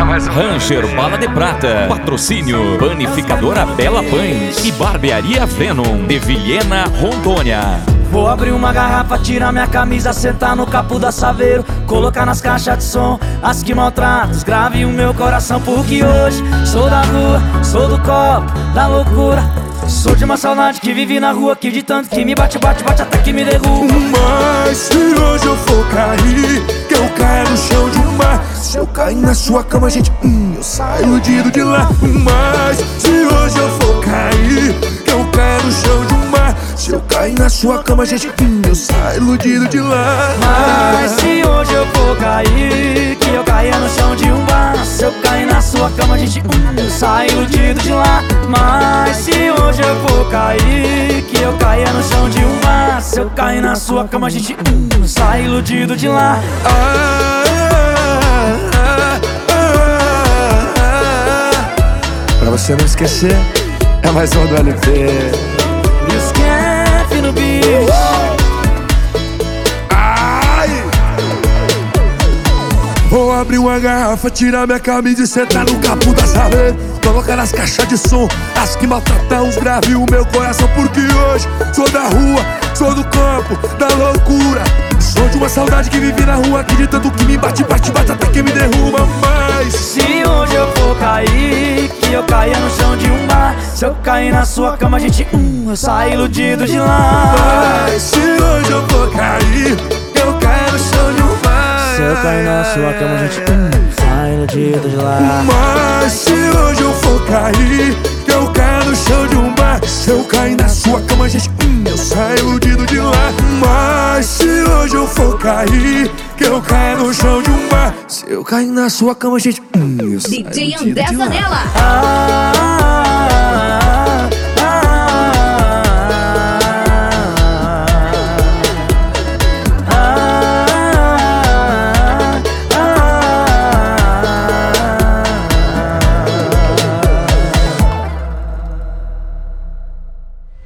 mais ou menos. Rancher Bala de Prata. Patrocínio Panificadora Bela Pães e Barbearia Venom de Vilhena, Rondônia. Vou abrir uma garrafa, tirar minha camisa, sentar no capô da Saveiro, colocar nas caixas de som as que maltratam, grave o meu coração, porque hoje sou da rua, sou do copo, da loucura. Sou de uma saudade que vive na rua, que de tanto que me bate, bate, bate até que me derruba. Mas se hoje eu for cair, que eu caia no chão de um mar. Se eu cair na sua cama, gente, eu saio iludido de lá. Mas se hoje eu for cair, que eu caia no chão de um mar. Se eu cair na sua cama, gente, eu saio iludido de lá. Mas se hoje eu for cair, que eu caia no chão de um bar. Se eu cair na sua cama, gente, eu saio iludido de lá. Mas se hoje eu for cair, que eu caia no chão de um bar. Se eu cair na sua cama, gente, eu saio iludido de lá. Pra você não esquecer, é mais um do LP. Esquece no bicho. Vou abrir uma garrafa, tirar minha camisa e sentar no capô da Saveiro, colocar nas caixas de som as que maltratam os graves o meu coração, porque hoje sou da rua, sou do campo, da loucura. Sou de uma saudade que vive na rua, que de tanto que me bate, bate, bate até que me derruba. Mas se hoje eu for cair, que eu caia no chão de um bar. Se eu cair na sua cama, gente, eu saio iludido de lá. Mas se hoje eu for cair, que eu caia no chão de um bar. Se eu cair na sua cama, gente, sai iludido de lá. Mas se hoje eu for cair, que eu caia no chão de um bar. Se eu cair na sua cama, gente, eu saio iludido de lá. Mas se hoje eu for cair, que eu caia no chão de um bar. Se eu cair na sua cama, gente, eu saio DJ iludido André de lá. Zanella.